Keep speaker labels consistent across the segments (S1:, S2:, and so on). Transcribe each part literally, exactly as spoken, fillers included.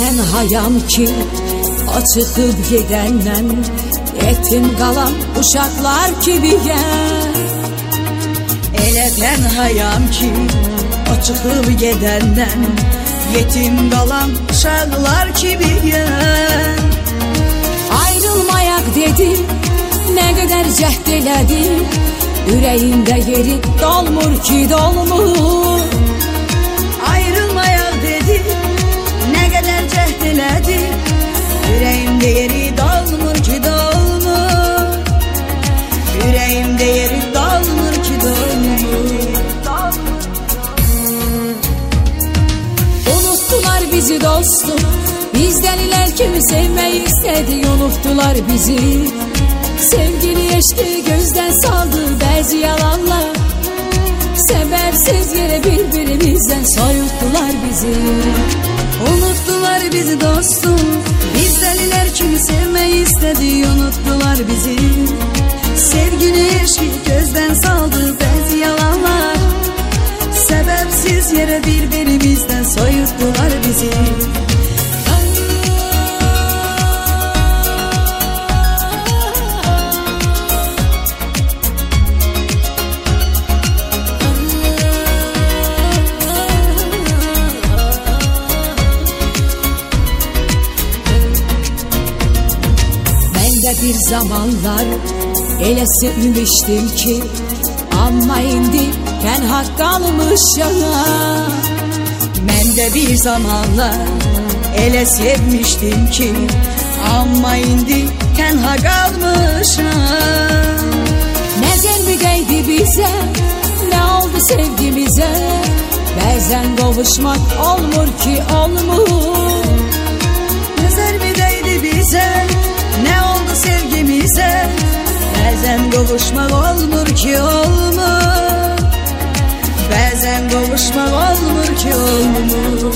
S1: tənhayam ki, o çıxıb gedəndən yetim qalan uşaqlar kimiyəm.
S2: Elə tənhayam ki, o çıxıb gedəndən yetim qalan uşaqlar kimiyəm.
S1: Ayrılmayaq dedi, nə qədər cəhd elədi, ürəyimdə yeri dolmur ki, dolmur.
S2: Ayrılmayaq dedi, nə qədər cəhd elədi, ürəyimdə yeri dolmur ki, dolmur. Ürəyimdə yeri dolmur ki, dolmur.
S1: Unuttular bizi dostum, bizdən ilər kimi sevmək istədi, unuttular bizi. Sevgini eşqi gözdən saldı bəzi yalanlar, səbəbsiz yerə bir-birimizdən soyuttular bizi.
S2: Unuttular bizi dostum, bizdən ilər kimi sevmək istədi, unuttular bizi. Sevgini eşqi gözdən saldı bəzi yalanlar, səbəbsiz yerə bir-birimizdən soyuttular bizi.
S1: Bir zamanlar elə sevmişdim ki, amma indi tənha qalmışam.
S2: Mən də bir zamanlar elə sevmişdim ki, amma indi tənha qalmışam.
S1: Nəzər mi dəydi bizə, nə oldu sevgimizə, bəzən qovuşmaq olmur ki, olmur.
S2: Nəzər mi dəydi bizə, nə oldu sevgimizə, bəzən qovuşmaq olmur ki, olmur. Bəzən qovuşmaq olmur ki, olmur.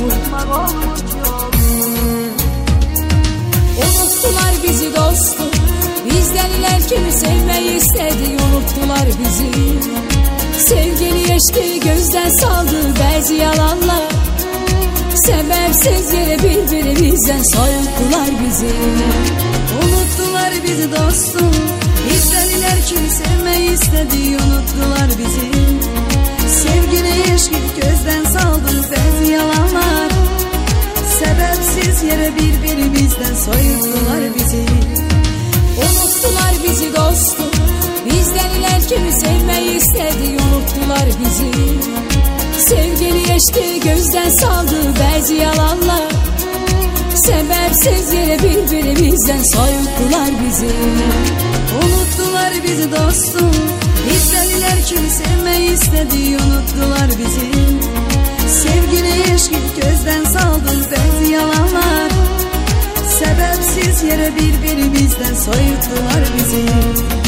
S1: Unuttular bizi dostum, bizdən ilər kimi sevmək istədi, unuttular bizi. Sevgini eşqi gözdən saldı bəzi yalanlar, səbəbsiz yerə bir-birimizdən soyuttular bizi.
S2: Unuttular bizi dostum, bizdən ilər kimi sevmək istədi, unuttular bizi. Sevgini eşqi gözdən saldı bəzi yalanlar, səbəbsiz yerə bir-birimizdən soyuttular bizi.
S1: Unuttular bizi dostum, bizdən ilər kimi sevmək istədi, unuttular bizi. Sevgini eşqi gözdən saldı bəzi yalanlar, səbəbsiz yerə bir-birimizdən soyuttular bizi.
S2: Unuttular bizi dostum, bizdən ilər kimi sevmək istədi, unuttular bizi. Sevgini eşqi gözdən saldı bəzi yalanlar, səbəbsiz yerə bir-birimizdən soyuttular bizi.